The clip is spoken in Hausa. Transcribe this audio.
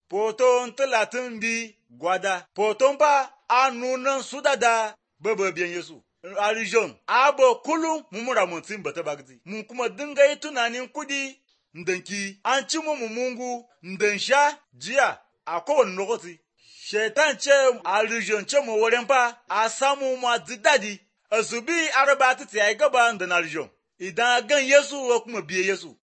Poton talatin bi gwada. Poton pa a nunan su da baba biyan Yesu. A region, abo kullum mu mura mutum bata bagzi. Mun kuma dinga yi tunanin kudi, ndanki, an ci mu mungu, ndan sha, jiya, a kowane lokaci. Shaitan ce a region ce mu wurin fa, a samu ma dadi. A zubi araba ta tsaye gaba da na region. Idan gan Yesu kuma biye Yesu.